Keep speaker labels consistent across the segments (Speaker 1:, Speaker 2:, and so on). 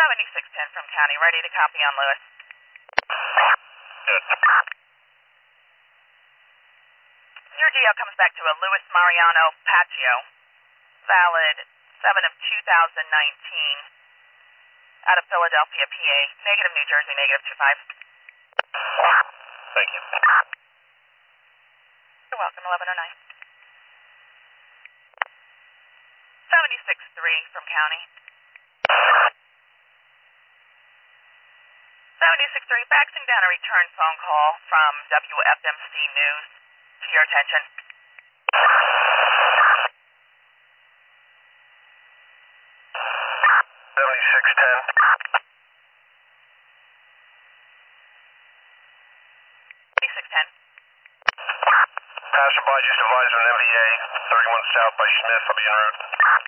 Speaker 1: 7610 from County, ready to copy on Lewis.
Speaker 2: Good.
Speaker 1: Your GL comes back to a Louis Mariano Patio, valid 7 of 2019, out of Philadelphia, PA, negative New Jersey, negative 25.
Speaker 2: Thank you.
Speaker 1: You're welcome, 1109. 76-3 from County. 76-3, faxing down a return phone call from WFMC News to your attention.
Speaker 2: 7610.
Speaker 1: 7610.
Speaker 2: Passerby just advised on MVA, 31 south by Smith. I'll be en route.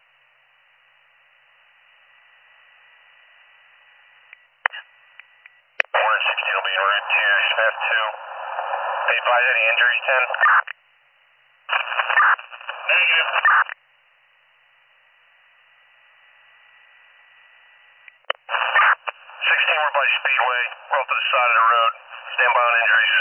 Speaker 2: 116 will be en route to Smith 2. They advise any injuries, 10? Negative. 16, we're by Speedway. We're off to the side of the road. Stand by on injuries.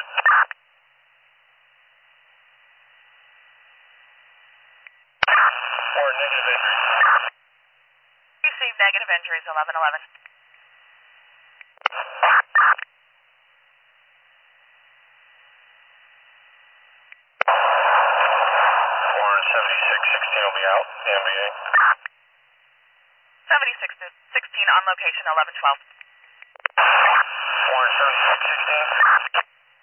Speaker 2: Or negative injuries.
Speaker 1: Received negative injuries, 1111.
Speaker 2: 7616 will be out. MVA.
Speaker 1: 76-16 on location, 1112.
Speaker 2: 7616.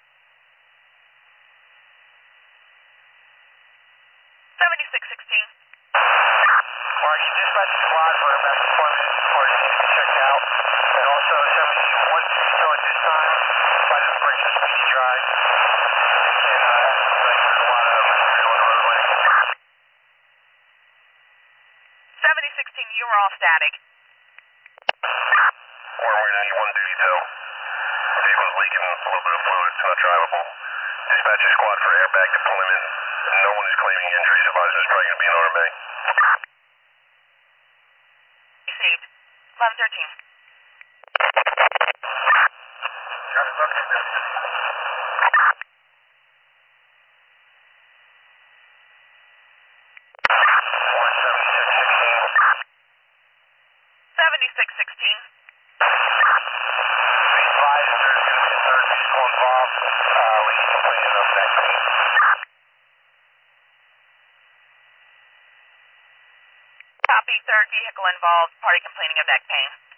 Speaker 1: 76-16.
Speaker 2: Or you dispatch squad for a mass deployment or you need to be checked out. And also 71 still at this time. Try to break the speedy drive. And there's a lot of material on the roadway.
Speaker 1: 70-16, you were all static.
Speaker 2: Or we're going to need one duty tow. Vehicle's leaking a little bit of fluid. It's not drivable. Dispatch a squad for airbag deployment. No one is claiming injuries. Advisor is probably going to be an RMA.
Speaker 1: Received. 1113.
Speaker 2: Traffic book.
Speaker 1: 76-16.
Speaker 2: Be advised there's going to be a third vehicle involved. We need to clean it up next week.
Speaker 1: Copy, third vehicle involved, party complaining of neck pain.